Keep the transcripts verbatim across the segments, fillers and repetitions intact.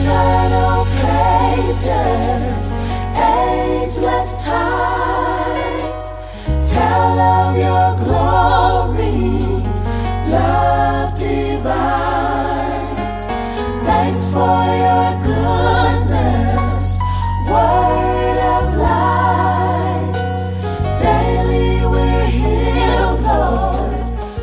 Eternal pages, ageless time, tell of your glory, love divine. Thanks for your goodness, word of life. Daily we're healed, Lord,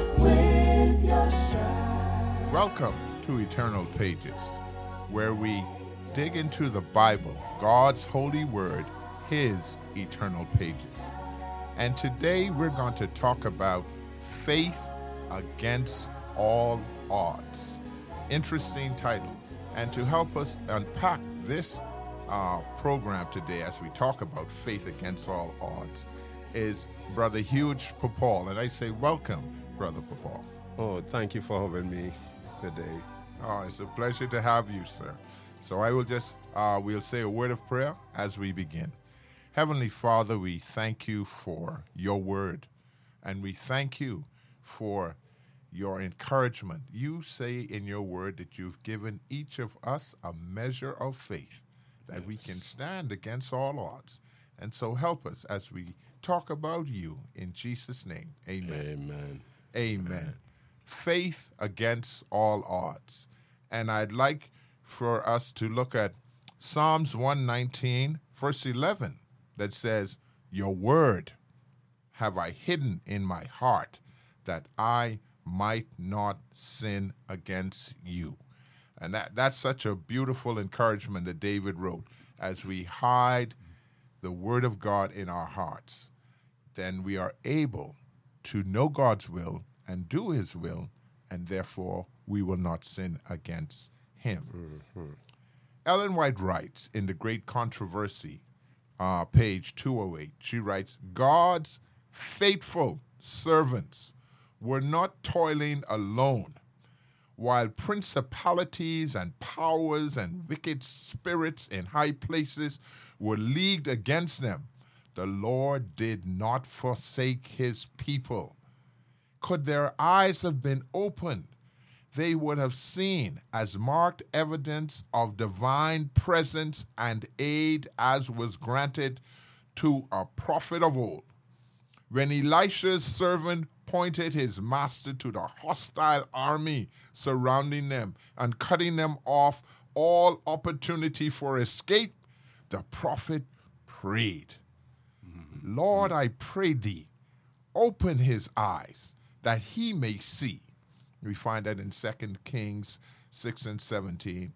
with your stripes. Welcome to Eternal Pages, where we dig into the Bible, God's holy word, his eternal pages. And today we're going to talk about faith against all odds. Interesting title. And to help us unpack this uh, program today as we talk about faith against all odds is Brother Huge Popal. And I say welcome, Brother Popal. Oh, thank you for having me today. Oh, it's a pleasure to have you, sir. So I will just, uh, we'll say a word of prayer as we begin. Heavenly Father, we thank you for your word, and we thank you for your encouragement. You say in your word that you've given each of us a measure of faith, that yes. we can stand against all odds. And so help us as we talk about you in Jesus' name. Amen. Amen. Amen. Amen. Faith against all odds. And I'd like for us to look at Psalms one nineteen, verse eleven, that says, your word have I hidden in my heart, that I might not sin against you. And that, that's such a beautiful encouragement that David wrote. As we hide the word of God in our hearts, then we are able to know God's will and do his will, and therefore we will not sin against him. Mm-hmm. Ellen White writes in The Great Controversy, uh, page two oh eight, she writes, God's faithful servants were not toiling alone, while principalities and powers and wicked spirits in high places were leagued against them. The Lord did not forsake his people. Could their eyes have been opened, they would have seen as marked evidence of divine presence and aid as was granted to a prophet of old. When Elisha's servant pointed his master to the hostile army surrounding them and cutting them off all opportunity for escape, the prophet prayed, mm-hmm. Lord, I pray thee, open his eyes that he may see. We find that in Second Kings six and seventeen.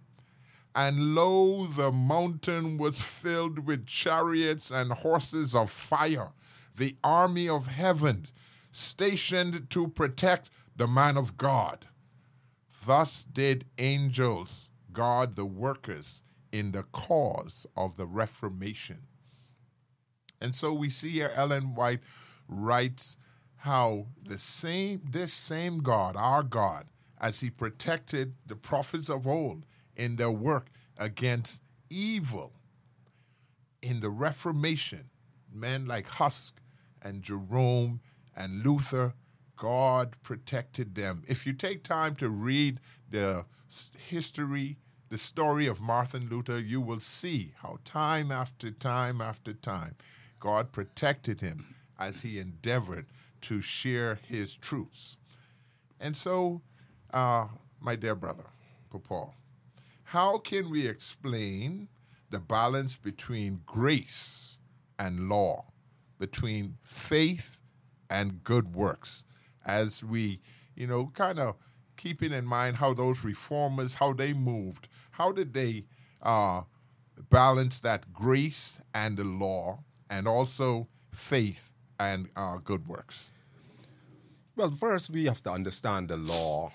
And lo, the mountain was filled with chariots and horses of fire, the army of heaven, stationed to protect the man of God. Thus did angels guard the workers in the cause of the Reformation. And so we see here Ellen White writes how the same, this same God, our God, as he protected the prophets of old in their work against evil, in the Reformation, men like Huss and Jerome and Luther, God protected them. If you take time to read the history, the story of Martin Luther, you will see how time after time after time, God protected him as he endeavored to share his truths. And so, uh, my dear brother, Popal, how can we explain the balance between grace and law, between faith and good works, as we, you know, kind of keeping in mind how those reformers, how they moved, how did they uh, balance that grace and the law, and also faith and uh, good works? Well, first we have to understand the law.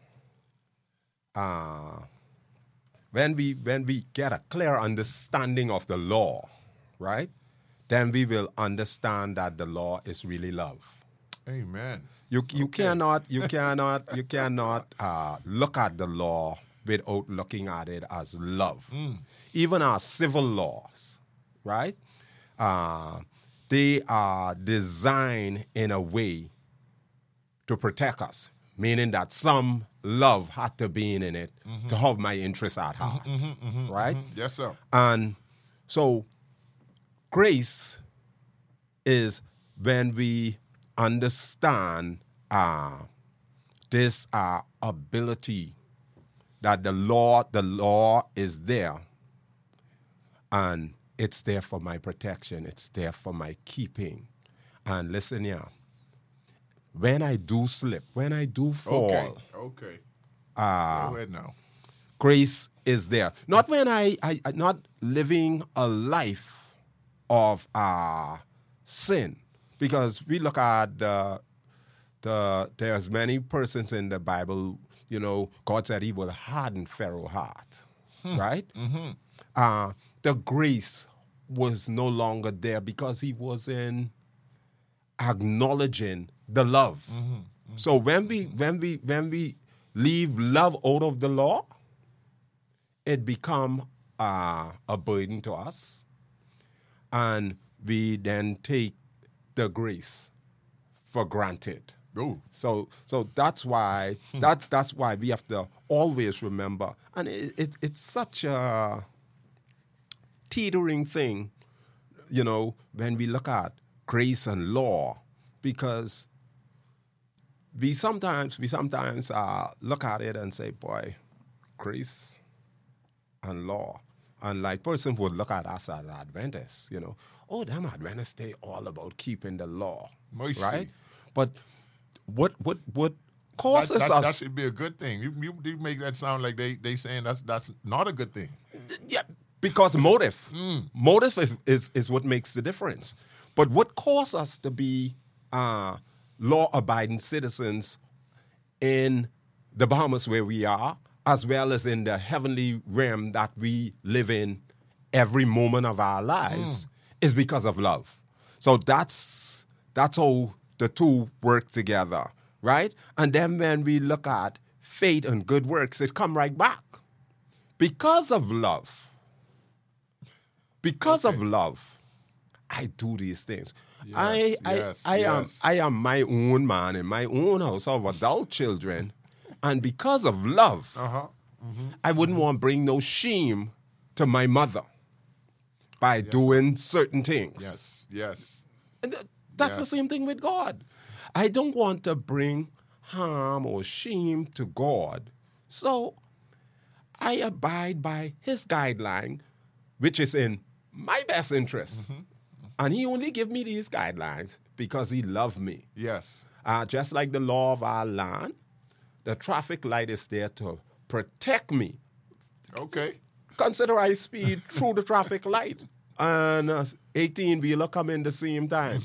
Uh, when we when we get a clear understanding of the law, right, then we will understand that the law is really love. Amen. You you Okay. cannot you cannot you cannot uh, look at the law without looking at it as love. Mm. Even our civil laws, right? Uh, they are designed in a way to protect us, meaning that some love had to be in it Mm-hmm. to have my interest at heart, right? Yes, sir. And so grace is when we understand uh, this uh, ability that the law, the law is there, and it's there for my protection. It's there for my keeping. And listen here, when I do slip, when I do fall, Okay. Okay. uh, Go ahead now. grace is there. Not when I, I I- not living a life of uh, sin, because we look at the the there's many persons in the Bible. You know, God said He will harden Pharaoh's heart, right? Mm-hmm. Uh, the grace was no longer there because he wasn't acknowledging the love. Mm-hmm. So when we when we when we leave love out of the law, it become uh, a burden to us, and we then take the grace for granted. Ooh. So so that's why that's that's why we have to always remember, and it, it it's such a teetering thing, you know, when we look at grace and law, because we sometimes we sometimes uh, look at it and say, boy, grace and law. And like person would look at us as Adventists, you know, oh, them Adventists, they all about keeping the law, Mercy. right? But what what what That, causes that, us? that should be a good thing. You, you, you make that sound like they they saying that's that's not a good thing. Yeah, because motive, motive is, is is what makes the difference. But what causes us to be uh, law-abiding citizens in the Bahamas where we are, as well as in the heavenly realm that we live in every moment of our lives, is because of love. So that's that's how the two work together, right? And then when we look at faith and good works, it come right back. Because of love, because Okay. of love, I do these things. Yes, I, I, yes, I am, yes. I am my own man in my own house of adult children, and because of love, Uh-huh. I wouldn't want to bring no shame to my mother by doing certain things. Yes. Yes. And th- that's the Yes. same thing with God. I don't want to bring harm or shame to God. So I abide by his guideline, which is in my best interest. And he only give me these guidelines because he loved me. Yes. Uh, just like the law of our land, the traffic light is there to protect me. Okay. Consider I speed through the traffic light, and uh, eighteen-wheeler come in the same time.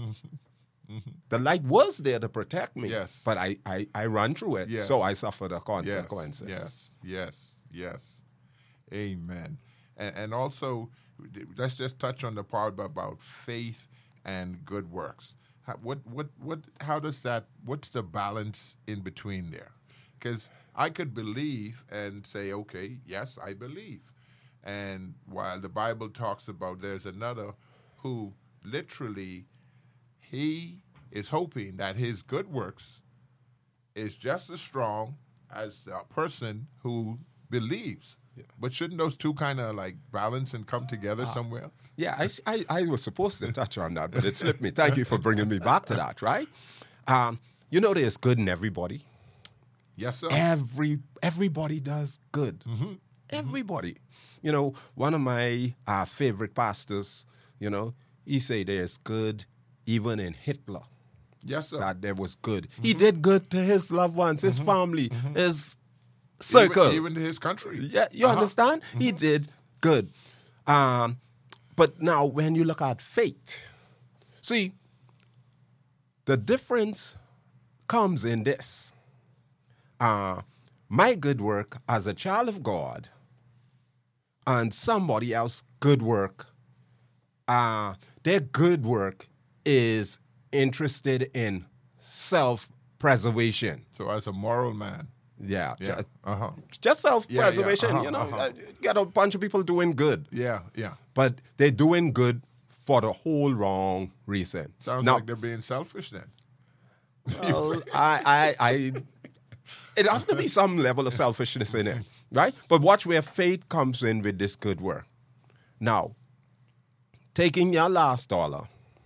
The light was there to protect me, Yes. but I, I, I run through it, Yes. so I suffer the Yes. consequences. Yes. Yes. Yes. Amen. And and also, let's just touch on the part about faith and good works. How, what what what? How does that? What's the balance in between there? Because I could believe and say, okay, yes, I believe. And while the Bible talks about there's another who literally he is hoping that his good works is just as strong as the person who believes. But shouldn't those two kind of like balance and come together somewhere? Yeah, I, I, I was supposed to touch on that, but it slipped me. Thank you for bringing me back to that, right? Um, you know there's good in everybody. Yes, sir. Every everybody does good. Everybody. You know, one of my uh, favorite pastors, you know, he say there's good even in Hitler. Yes, sir. That there was good. He did good to his loved ones, his family, his circle. Even, even to his country. Yeah, you Uh-huh. understand? He did good. Um, but now when you look at faith, see, the difference comes in this. Uh, my good work as a child of God and somebody else good work, uh, their good work is interested in self-preservation. So as a moral man. Yeah. Yeah. ju- Uh-huh. just self-preservation. Yeah, yeah. Uh-huh, you know, uh-huh. uh, you got a bunch of people doing good, Yeah, yeah. but they're doing good for the whole wrong reason. Sounds now, like they're being selfish then. well, I, I, I it has to be some level of selfishness in it, right? But watch where faith comes in with this good work. Now, taking your last dollar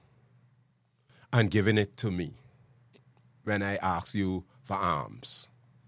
and giving it to me when I ask you for alms,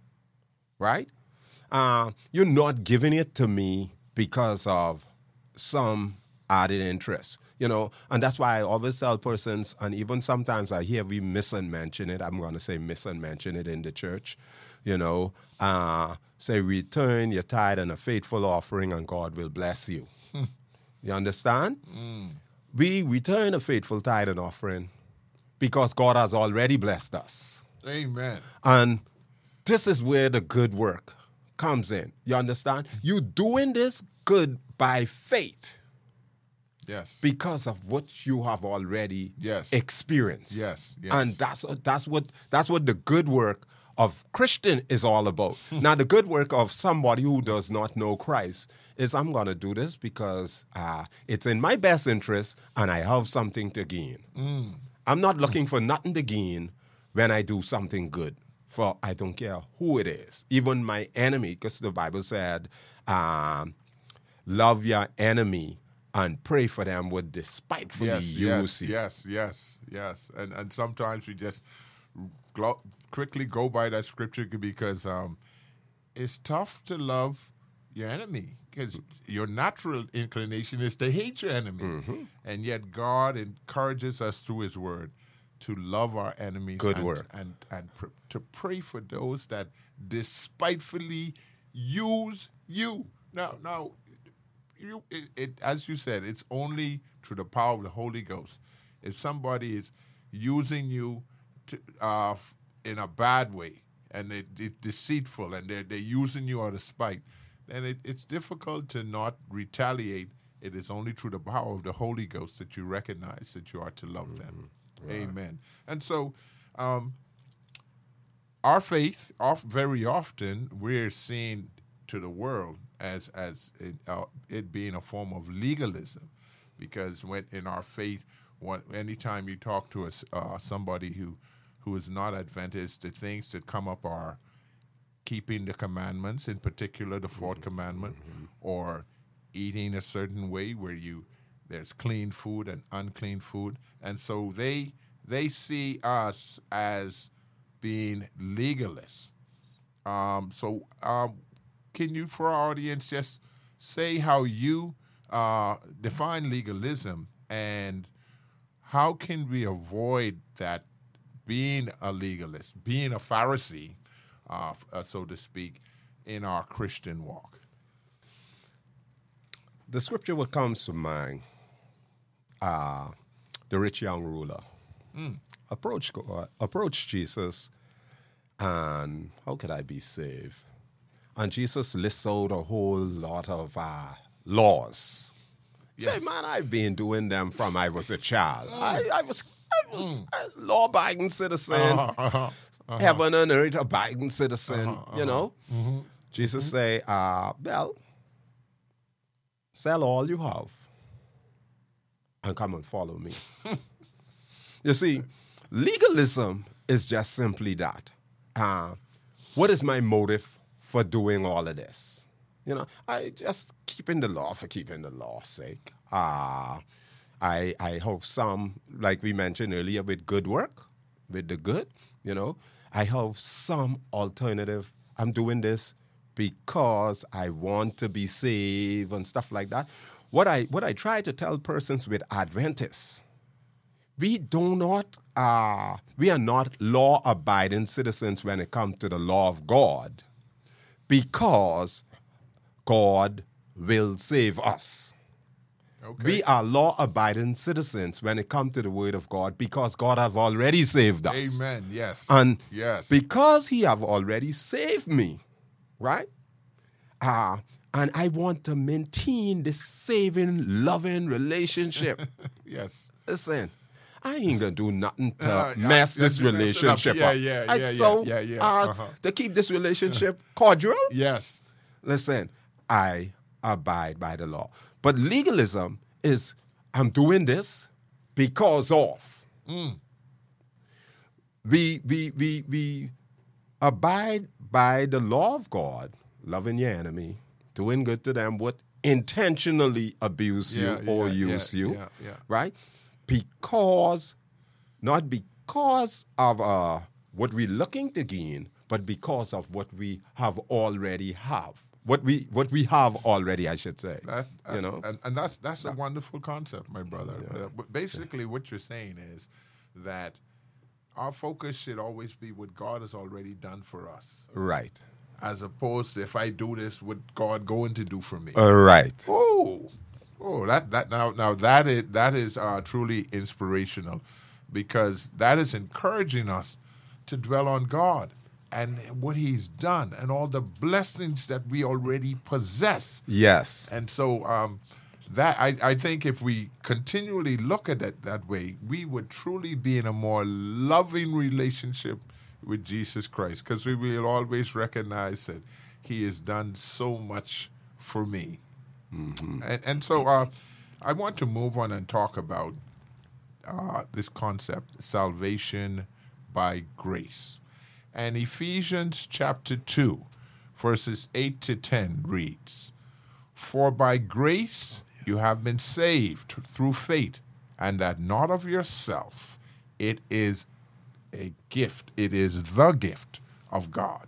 right? Uh, you're not giving it to me because of some added interest, you know, and that's why I always tell persons, and even sometimes I hear we miss and mention it, I'm going to say miss and mention it in the church, you know, uh, say return your tithe and a faithful offering and God will bless you. You understand? Mm. We return a faithful tithe and offering because God has already blessed us. Amen. And this is where the good work comes in. You understand? You doing this good by faith. Yes. Because of what you have already yes. experienced. Yes. yes. And that's that's what that's what the good work of Christian is all about. Now, the good work of somebody who does not know Christ is I'm going to do this because uh, it's in my best interest and I have something to gain. Mm. I'm not looking for nothing to gain when I do something good. For I don't care who it is, even my enemy, because the Bible said, um, love your enemy and pray for them with despitefully yes, use yes, you. Yes, yes, yes. And and sometimes we just glo- quickly go by that scripture because um, it's tough to love your enemy because your natural inclination is to hate your enemy. Mm-hmm. And yet God encourages us through his word to love our enemies. Good and, word. And, and pr- to pray for those that despitefully use you. Now, now, you, it, it, as you said, it's only through the power of the Holy Ghost. If somebody is using you to, uh, in a bad way and it, it's deceitful and they're, they're using you out of spite, then it, it's difficult to not retaliate. It is only through the power of the Holy Ghost that you recognize that you are to love mm-hmm. them. Right. Amen. And so um, our faith, off, very often, we're seen to the world as as it, uh, it being a form of legalism, because when in our faith, what, anytime you talk to us, uh, somebody who who is not Adventist, the things that come up are keeping the commandments, in particular the fourth mm-hmm. commandment, mm-hmm. or eating a certain way where you there's clean food and unclean food, and so they they see us as being legalists. Um, so. Um, Can you, for our audience, just say how you uh, define legalism and how can we avoid that being a legalist, being a Pharisee, uh, uh, so to speak, in our Christian walk? The scripture what comes to mind, uh, the rich young ruler mm. approached God, approached Jesus, and how could I be saved? And Jesus lists out a whole lot of uh, laws. Yes. Say, man, I've been doing them from I was a child. Mm. I, I was, I was mm. a law-abiding citizen, uh-huh, uh-huh, uh-huh. heaven and earth abiding citizen, uh-huh, uh-huh. you know. Mm-hmm. Jesus mm-hmm. say, uh, well, sell all you have and come and follow me. You see, legalism is just simply that. Uh, what is my motive for doing all of this? You know, I just keeping the law for keeping the law's sake. Uh, I I hope some, like we mentioned earlier, with good work, with the good, you know, I hope some alternative. I'm doing this because I want to be saved and stuff like that. What I what I try to tell persons with Adventists, we do not, uh, we are not law-abiding citizens when it comes to the law of God, because God will save us. Okay. We are law-abiding citizens when it comes to the word of God because God have already saved us. Amen, yes. And yes. because he have already saved me, right? Uh, and I want to maintain this saving, loving relationship. Yes. Listen, I ain't gonna do nothing to Uh, mess I- this I- relationship yeah, up. yeah, I- yeah, yeah, so, yeah, yeah, uh, uh-huh. to keep this relationship cordial, Yes. listen, I abide by the law. But legalism is, I'm doing this because of. Mm. We, we, we, we abide by the law of God, loving your enemy, doing good to them would intentionally abuse Yeah, you or yeah, use yeah, you, yeah, yeah. right? Because, not because of uh, what we're looking to gain, but because of what we have already have. What we what we have already, I should say. That, you know, and, and that's that's a wonderful concept, my brother. Uh, but basically, what you're saying is that our focus should always be what God has already done for us, right? as opposed to if I do this, what God going to do for me? Uh, right. Oh, oh, that that now now that is that is uh, truly inspirational, because that is encouraging us to dwell on God and what He's done and all the blessings that we already possess. Yes. And so um, that I, I think if we continually look at it that way, we would truly be in a more loving relationship with Jesus Christ, because we will always recognize that He has done so much for me. Mm-hmm. And, and so uh, I want to move on and talk about uh, this concept, salvation by grace. And Ephesians chapter two, verses eight to ten reads, "For by grace you have been saved through faith, and that not of yourself. It is a gift. It is the gift of God.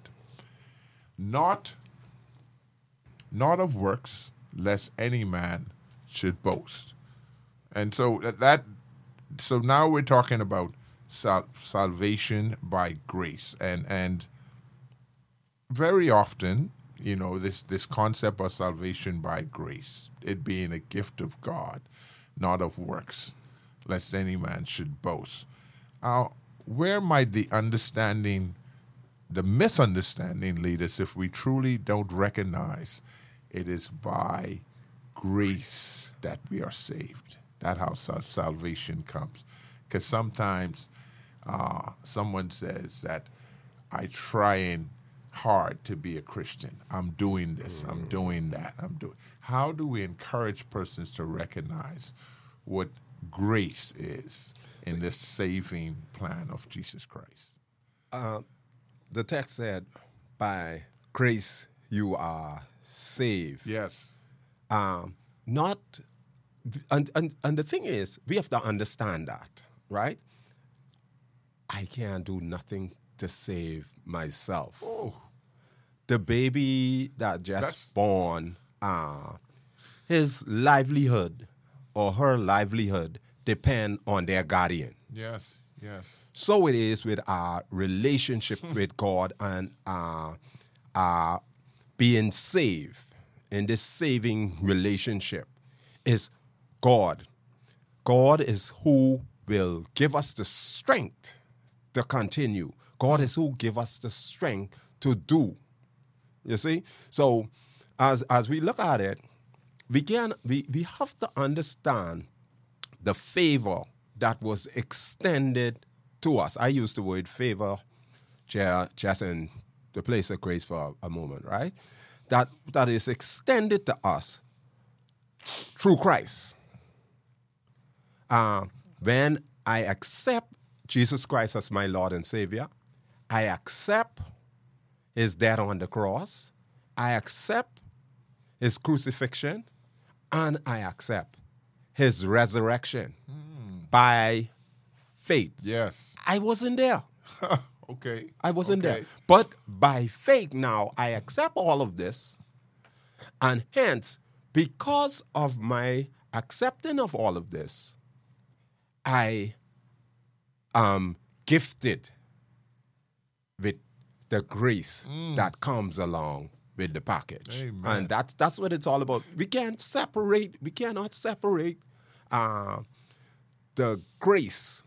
Not, not of works, lest any man should boast." And so that, so now we're talking about sal- salvation by grace, and and very often, you know, this this concept of salvation by grace, it being a gift of God, not of works, lest any man should boast. Now, where might the understanding, the misunderstanding lead us if we truly don't recognize it is by grace that we are saved? That's how sal- salvation comes. Because sometimes uh, someone says that I trying hard to be a Christian. I'm doing this. I'm doing that. I'm doing. How do we encourage persons to recognize what grace is in this saving plan of Jesus Christ? Uh, the text said, by grace you are saved. Yes. Um, not, and, and, and the thing is, we have to understand that, right? I can't do nothing to save myself. Oh. The baby that just That's- born, uh, his livelihood or her livelihood depend on their guardian. Yes. Yes. So it is with our relationship with God and uh, uh, being saved. In this saving relationship is God. God is who will give us the strength to continue. God is who give us the strength to do. You see? So as as we look at it, we can we, we have to understand the favor that was extended to us. I use the word favor just in the place of grace for a moment, right? That that is extended to us through Christ. Uh, when I accept Jesus Christ as my Lord and Savior, I accept His death on the cross, I accept His crucifixion, and I accept His resurrection mm. by faith. Yes. I wasn't there. Okay. I wasn't okay. there. But by faith now, I accept all of this. And hence, because of my accepting of all of this, I am gifted with the grace mm. that comes along with the package. Amen. And that's that's what it's all about. We can't separate, we cannot separate uh, the grace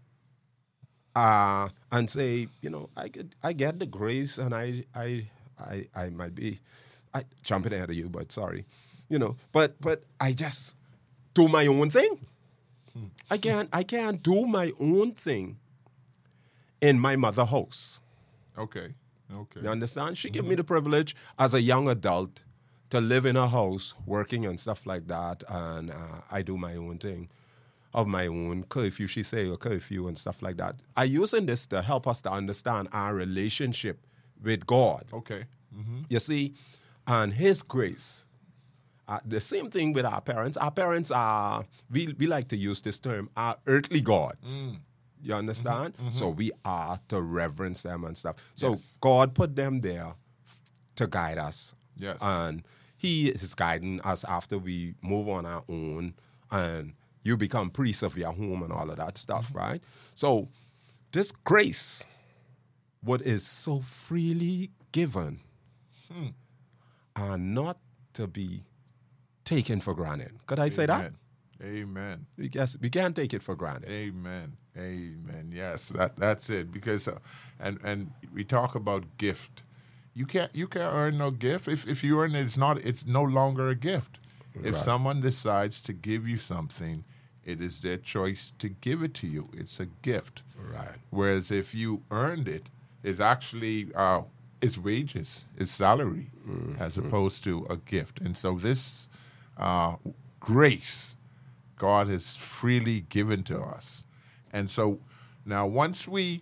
Uh, and say, you know, I get, I get the grace, and I, I, I, I might be, I jumping ahead of you, but sorry, you know, but, but I just do my own thing. Hmm. I can't, I can't do my own thing in my mother's house. Okay, okay. You understand? She mm-hmm. gave me the privilege as a young adult to live in a house, working and stuff like that, and uh, I do my own thing. Of my own curfew, she say, or curfew and stuff like that. I using this to help us to understand our relationship with God. Okay. Mm-hmm. You see, and His grace. Uh, the same thing with our parents. Our parents are, we, we like to use this term, are earthly gods. Mm. You understand? Mm-hmm. So we are to reverence them and stuff. So Yes. God put them there to guide us. Yes. And He is guiding us after we move on our own and you become priests of your home and all of that stuff, Mm-hmm. right? So this grace, what is so freely given, Hmm. are not to be taken for granted. Could I say that? Amen. Amen. We, guess, we can't take it for granted. Amen. Amen. Yes, that that's it. Because, uh, and and we talk about gift. You can't you can't earn no gift. If if you earn it, it's not. It's no longer a gift. If Right. someone decides to give you something, it is their choice to give it to you. It's a gift. Right. Whereas if you earned it, it's actually uh, it's wages, it's salary, as opposed to a gift. And so this uh, grace, God has freely given to us. And so now once we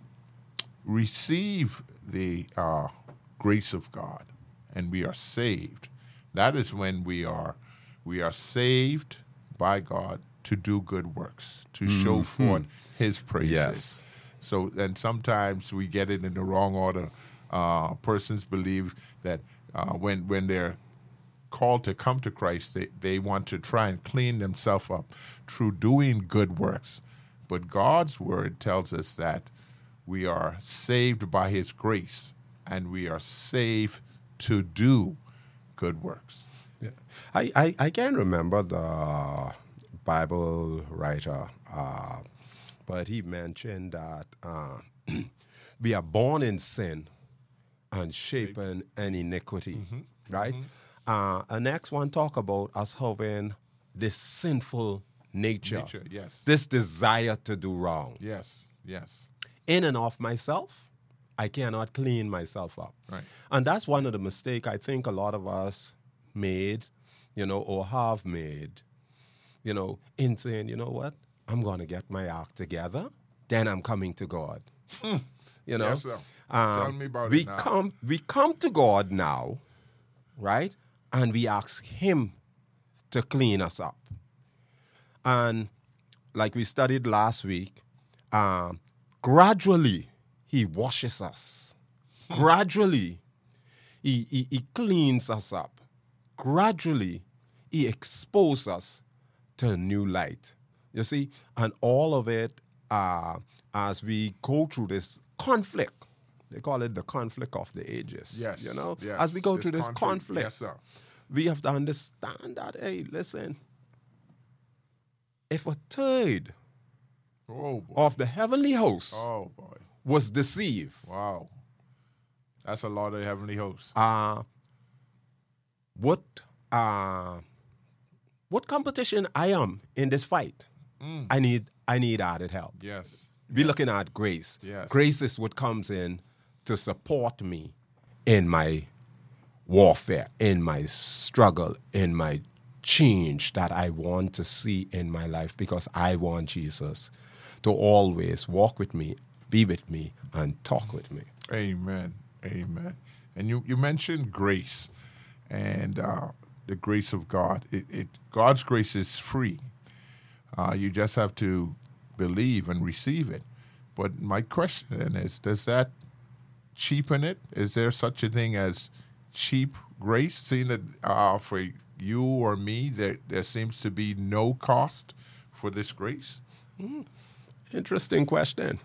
receive the uh, grace of God and we are saved, that is when we are we are saved by God to do good works, to show forth His praises. Yes. So, and sometimes we get it in the wrong order. Uh, persons believe that uh, when when they're called to come to Christ, they, they want to try and clean themselves up through doing good works. But God's word tells us that we are saved by His grace, and we are saved to do good works. Yeah. I, I, I can remember the Bible writer, uh, but he mentioned that uh, we are born in sin and shapen in iniquity, right? Uh, the next one talk about us having this sinful nature, Nature, yes. this desire to do wrong. Yes, yes. In and of myself, I cannot clean myself up. Right. And that's one of the mistakes I think a lot of us made, you know, or have made, you know, in saying, you know what, I'm going to get my act together, then I'm coming to God. You know? Yes, sir. Um, Tell me about we it now. come we come to God now, right? And we ask Him to clean us up. And like we studied last week, um, gradually He washes us. Gradually he, he, he cleans us up. Gradually He exposes us to a new light. You see? And all of it, uh, as we go through this conflict, they call it the conflict of the ages. Yes, You know? yes. As we go This through this conflict, conflict, yes, sir. we have to understand that, hey, listen, if a third Oh, boy. of the heavenly host Oh, boy. was deceived, Wow. That's a lot of heavenly hosts. uh, what uh, what competition I am in this fight, I need I need added help. Yes. We're looking at grace. Yes. Grace is what comes in to support me in my warfare, in my struggle, in my change that I want to see in my life, because I want Jesus to always walk with me, be with me, and talk with me. Amen. Amen. And you, you mentioned grace and uh, the grace of God. It, it God's grace is free. Uh, you just have to believe and receive it. But my question then is, does that cheapen it? Is there such a thing as cheap grace? Seeing that uh, for you or me, there, there seems to be no cost for this grace? Interesting question.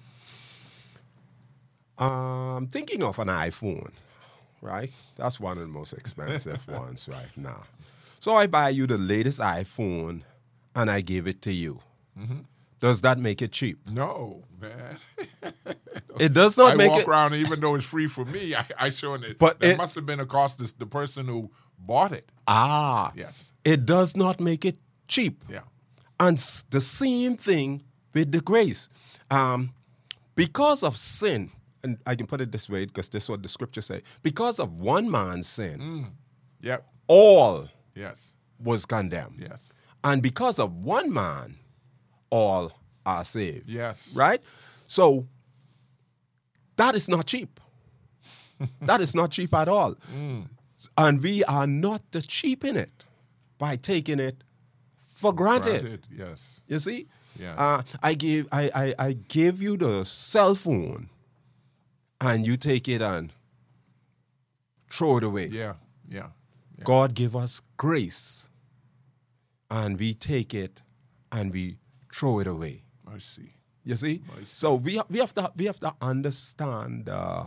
Um, thinking of an iPhone, right? That's one of the most expensive ones right now. So I buy you the latest iPhone and I give it to you. Mm-hmm. Does that make it cheap? No, man. It does not I make walk it. around, even though it's free for me, I, I showing it. But there it- must have been a cost to the person who bought it. Ah, Yes. it does not make it cheap. Yeah. And s- the same thing with the grace. Um, because of sin, and I can put it this way because this is what the scripture say. Because of one man's sin, Yep. all Yes. was condemned. Yes. And because of one man, all are saved. Yes. Right? So that is not cheap. That is not cheap at all. Mm. And we are not to cheapen it by taking it for granted. Granted, yes. You see? Yes. Uh, I give I, I, I give you the cell phone and you take it and throw it away. Yeah, yeah. yeah. God give us grace and we take it and we throw it away. Mercy. You see? Mercy. So we have, we have to we have to understand uh,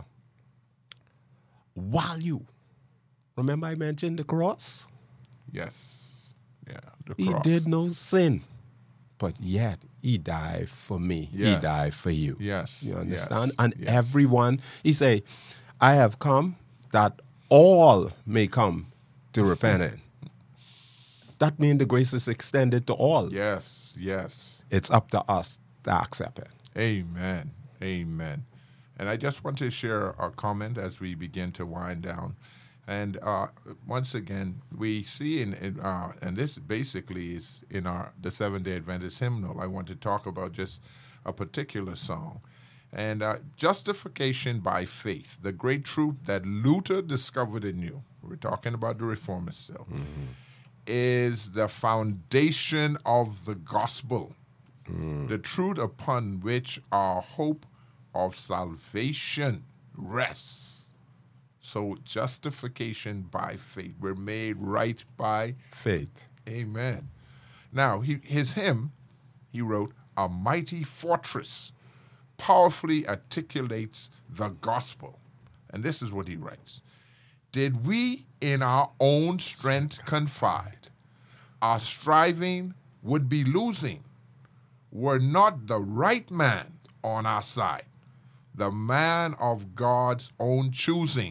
value. Remember I mentioned the cross? Yes. Yeah. The He cross. did no sin, but yet he died for me. Yes. He died for you. Yes. You understand? Yes. And Yes. everyone, he say, I have come that all may come to repentance. That means the grace is extended to all. Yes. Yes. It's up to us to accept it. Amen. Amen. And I just want to share a comment as we begin to wind down. And uh, once again, we see in, in uh, and this basically is in our the Seventh Day Adventist hymnal. I want to talk about just a particular song, and uh, justification by faith, the great truth that Luther discovered anew. We're talking about the Reformers still, mm-hmm. is the foundation of the gospel, mm. the truth upon which our hope of salvation rests. So justification by faith. We're made right by faith. Amen. Now, he, his hymn, he wrote, "A mighty fortress powerfully articulates the gospel." And this is what he writes. "Did we in our own strength confide, our striving would be losing, were not the right man on our side, the man of God's own choosing.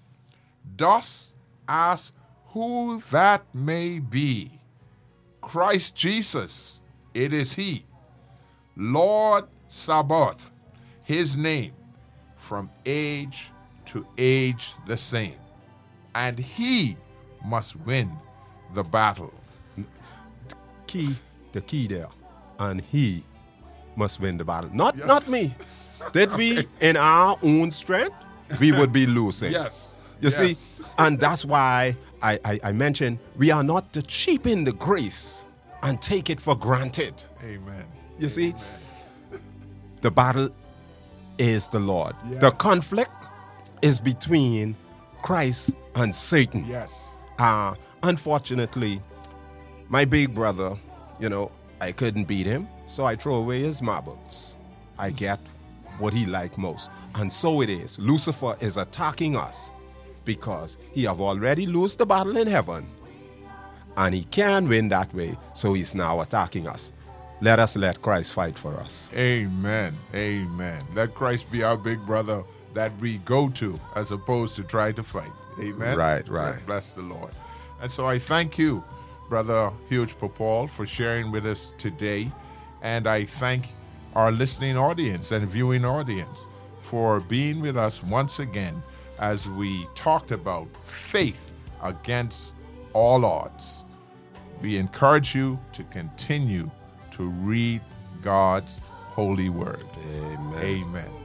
Thus ask who that may be. Christ Jesus, it is he. Lord Sabaoth, his name, from age to age the same. And he must win the battle." Key, the key there. And he must win the battle. Not, Yes. not me. Did we, in our own strength, we would be losing. Yes. You Yes. see? And that's why I, I, I mentioned we are not to cheapen the grace and take it for granted. Amen. You see? Amen. The battle is the Lord. Yes. The conflict is between Christ and Satan. Yes. Uh, unfortunately, my big brother, you know, I couldn't beat him, so I throw away his marbles. I get what he liked most. And so it is. Lucifer is attacking us because he have already lost the battle in heaven. And he can win that way, so he's now attacking us. Let us let Christ fight for us. Amen. Amen. Let Christ be our big brother that we go to as opposed to try to fight. Amen. Right, right. Bless the Lord. And so I thank you, Brother Huge Popal, for sharing with us today. And I thank our listening audience and viewing audience for being with us once again as we talked about faith against all odds. We encourage you to continue to read God's holy word. Amen. Amen.